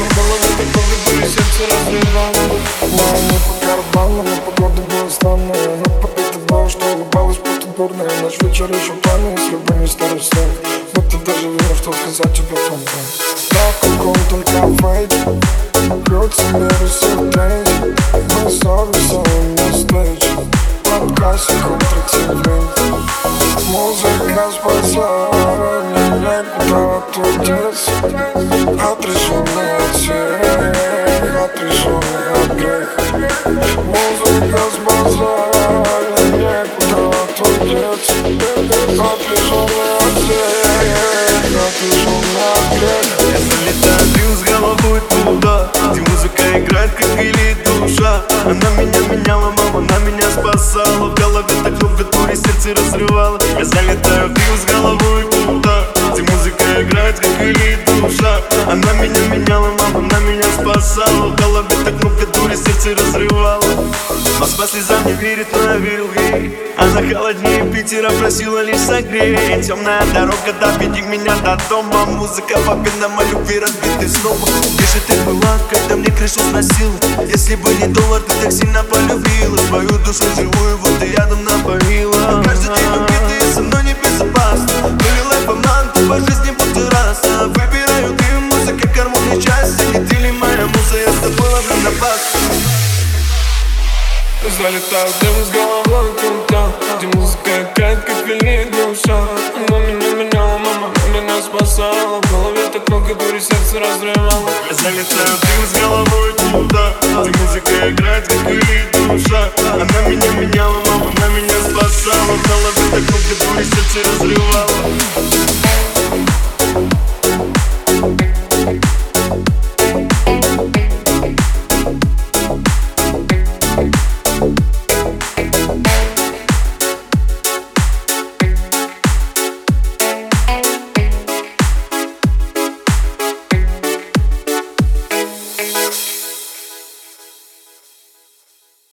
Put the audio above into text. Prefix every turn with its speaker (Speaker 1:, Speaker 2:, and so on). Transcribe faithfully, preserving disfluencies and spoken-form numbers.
Speaker 1: В голове такой выбор и сердце разрывало. Но не по карману, но погода была странная. Но попить было, что улыбалась, будто дурная. Наш вечер еще пламя, если бы не старый снег. Будто даже вижу, что сказать тебе фонтан. На каком-то кафе бьется мир всех тренч. Мы совместим на встрече под классику тридцать. Музыка спасла меня, куда ты деться. Отрешенный от всех, отрешенный от греха. Музыка спасла меня, куда ты деться. Отрешенный от всех, отрешенный от греха.
Speaker 2: Я залетаю, бил с головой туда, где музыка играет, как велит душа. Она меня меняла, мама, она меня спасала. В голове так много дури, сердце разрывало. Я залетаю, бил с головой туда, где музыка играет, как велит душа. Она меня меняла, мама, она меня спасала. В голове так много дури, сердце разрывало. Москва слезам не верит, но я верил ей. Она холоднее Питера, просила лишь согреть. Темная дорога, доведи меня до дома. Музыка победа, о любви разбитой снова. Где же ты была, когда мне крышу сносила? Если бы не доллар, ты так сильно полюбила. Свою душу живую, вот ты рядом напоила. Каждый день убитый, со мной небезопасно. Были лайф обман, ты по жизни будто раз. Выбираю ты, музыка, гармония, счастье. Не ты ли моя муза, я с тобой ловлю на бас.
Speaker 1: Залетаю в дым с головой туда, где музыка играет, как велит душа. Она меня меняла, мама, она меня спасала. В голове так много дури, сердце разрывало.
Speaker 2: Я залетаю в дым с головой туда, где музыка играет, как велит душа. Она меня меняла, мама, она меня спасала. В голове так много дури, сердце разрывало.